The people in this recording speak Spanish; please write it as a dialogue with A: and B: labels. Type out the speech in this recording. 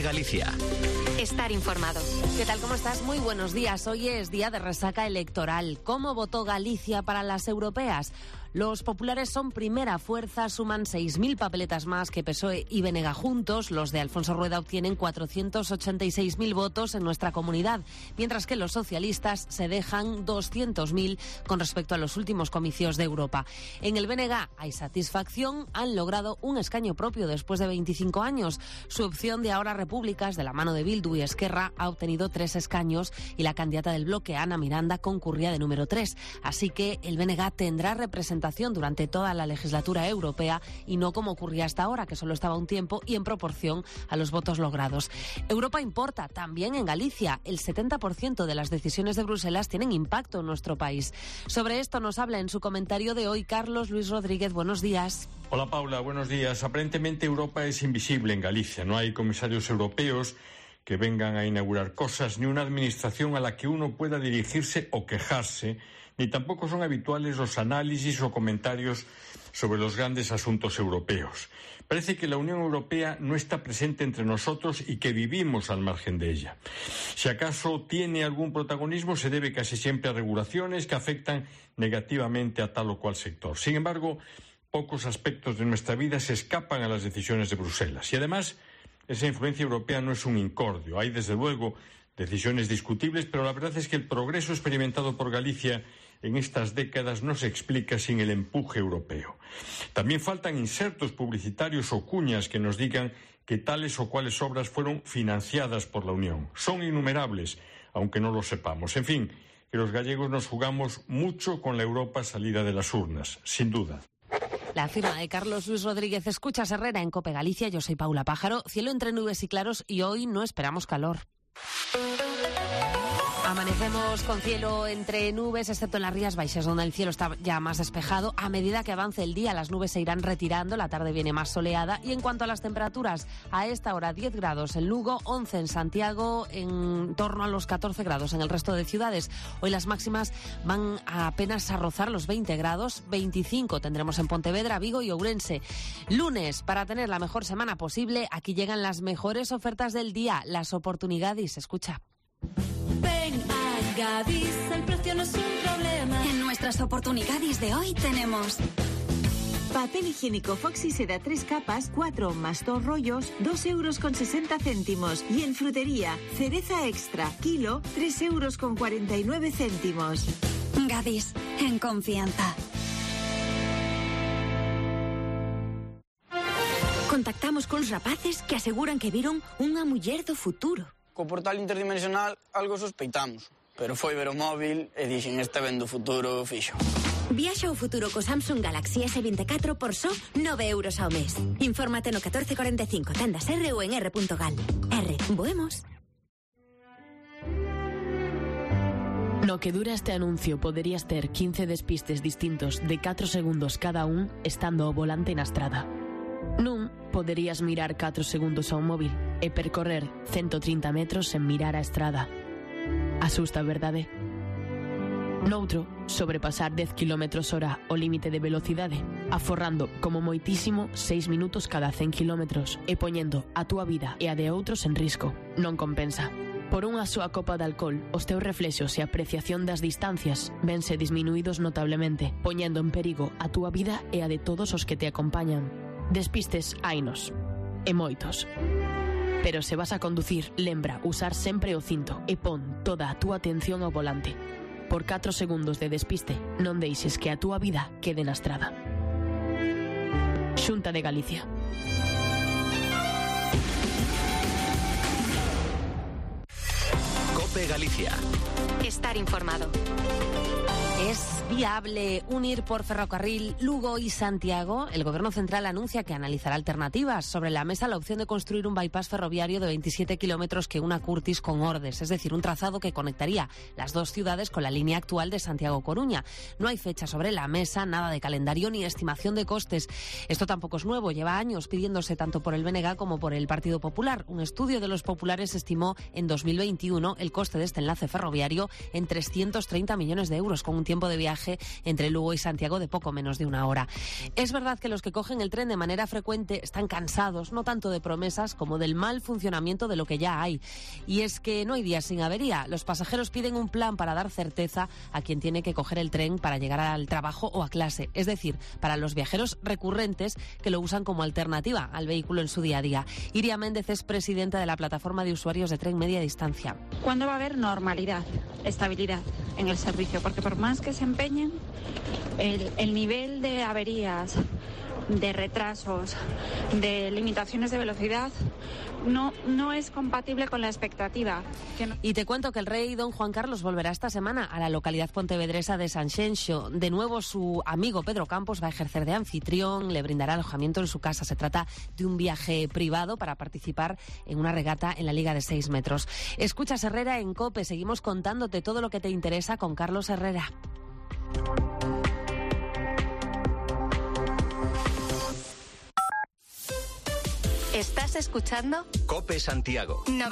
A: Cope Galicia.
B: Estar informado.
C: ¿Qué tal? ¿Cómo estás? Muy buenos días. Hoy es día de resaca electoral. ¿Cómo votó Galicia para las europeas? Los populares son primera fuerza, suman 6.000 papeletas más que PSOE y BNG juntos. Los de Alfonso Rueda obtienen 486.000 votos en nuestra comunidad, mientras que los socialistas se dejan 200.000 con respecto a los últimos comicios de Europa. En el BNG hay satisfacción, han logrado un escaño propio después de 25 años. Su opción de Ahora Repúblicas, de la mano de Bildu y Esquerra, ha obtenido 3 escaños y la candidata del bloque, Ana Miranda, concurría de número 3. Así que el BNG tendrá representación durante toda la legislatura europea y no como ocurría hasta ahora, que solo estaba un tiempo y en proporción a los votos logrados. Europa importa también en Galicia. El 70% de las decisiones de Bruselas tienen impacto en nuestro país. Sobre esto nos habla en su comentario de hoy Carlos Luis Rodríguez. Buenos días.
D: Hola Paula, buenos días. Aparentemente Europa es invisible en Galicia. No hay comisarios europeos que vengan a inaugurar cosas, ni una administración a la que uno pueda dirigirse o quejarse, ni tampoco son habituales los análisis o comentarios sobre los grandes asuntos europeos. Parece que la Unión Europea no está presente entre nosotros y que vivimos al margen de ella. Si acaso tiene algún protagonismo, se debe casi siempre a regulaciones que afectan negativamente a tal o cual sector. Sin embargo, pocos aspectos de nuestra vida se escapan a las decisiones de Bruselas. Y además, esa influencia europea no es un incordio. Hay, desde luego, decisiones discutibles, pero la verdad es que el progreso experimentado por Galicia en estas décadas no se explica sin el empuje europeo. También faltan insertos publicitarios o cuñas que nos digan que tales o cuales obras fueron financiadas por la Unión. Son innumerables, aunque no lo sepamos. En fin, que los gallegos nos jugamos mucho con la Europa salida de las urnas, sin duda.
C: La firma de Carlos Luis Rodríguez. Escuchas Herrera en Cope Galicia. Yo soy Paula Pájaro. Cielo entre nubes y claros y hoy no esperamos calor. Amanecemos con cielo entre nubes, excepto en las Rías Baixas, donde el cielo está ya más despejado. A medida que avance el día, las nubes se irán retirando, la tarde viene más soleada. Y en cuanto a las temperaturas, a esta hora 10 grados en Lugo, 11 en Santiago, en torno a los 14 grados en el resto de ciudades. Hoy las máximas van apenas a rozar los 20 grados, 25 tendremos en Pontevedra, Vigo y Ourense. Lunes, para tener la mejor semana posible, aquí llegan las mejores ofertas del día, las oportunidades. Escucha.
E: Ven a Gadis, el precio no es un problema.
B: En nuestras oportunidades de hoy tenemos
F: papel higiénico Foxy Seda 3 capas, 4 más 2 rollos, 2,60 €. Y en frutería, cereza extra, kilo, 3,49 €.
B: Gadis, en confianza. Contactamos con rapaces que aseguran que viron unha muller do futuro.
G: Co portal interdimensional algo sospeitamos, pero foi ver o móvil e dixen este ven do futuro fixo.
B: Viaxa ao futuro co Samsung Galaxy S24 por só 9 € ao mes. Infórmate no 1445, tendas R ou en r.gal. R, voemos.
H: No que dura este anuncio poderías ter 15 despistes distintos de 4 segundos cada un estando ao volante na estrada. Nun, poderías mirar 4 segundos ao móvil e percorrer 130 metros sen mirar a estrada. Asusta, verdade? Noutro, sobrepasar 10 km/h o límite de velocidade, aforrando como moitísimo 6 minutos cada 100 km e poñendo a túa vida e a de outros en risco. Non compensa. Por unha súa copa de alcohol, os teus reflexos e apreciación das distancias vense disminuídos notablemente, poñendo en perigo a túa vida e a de todos os que te acompañan. Despistes hainos, e moitos. Pero se vas a conducir, lembra usar sempre o cinto e pon toda a túa atención ao volante. Por 4 segundos de despiste, non deixes que a túa vida quede na estrada. Xunta de Galicia.
A: Cope Galicia.
B: Estar informado.
C: ¿Es viable unir por ferrocarril Lugo y Santiago? El Gobierno Central anuncia que analizará alternativas. Sobre la mesa la opción de construir un bypass ferroviario de 27 kilómetros que una Curtis con Ordes, es decir, un trazado que conectaría las dos ciudades con la línea actual de Santiago-Coruña. No hay fecha sobre la mesa, nada de calendario ni estimación de costes. Esto tampoco es nuevo, lleva años pidiéndose tanto por el BNG como por el Partido Popular. Un estudio de los populares estimó en 2021 el coste coste de este enlace ferroviario en 330 millones de euros, con un tiempo de viaje entre Lugo y Santiago de poco menos de una hora. Es verdad que los que cogen el tren de manera frecuente están cansados, no tanto de promesas como del mal funcionamiento de lo que ya hay. Y es que no hay días sin avería. Los pasajeros piden un plan para dar certeza a quien tiene que coger el tren para llegar al trabajo o a clase. Es decir, para los viajeros recurrentes que lo usan como alternativa al vehículo en su día a día. Iria Méndez es presidenta de la plataforma de usuarios de tren media distancia.
A: ¿Cuándo va a haber normalidad, estabilidad en el servicio? Porque por más que se empeñen, el nivel de averías, de retrasos, de limitaciones de velocidad no es compatible con la expectativa.
C: Y te cuento que el rey don Juan Carlos volverá esta semana a la localidad pontevedresa de Sanxenxo. De nuevo su amigo Pedro Campos va a ejercer de anfitrión, le brindará alojamiento en su casa. Se trata de un viaje privado para participar en una regata en la Liga de 6 metros. Escuchas Herrera en COPE, seguimos contándote todo lo que te interesa con Carlos Herrera.
B: ¿Estás escuchando?
I: COPE Santiago.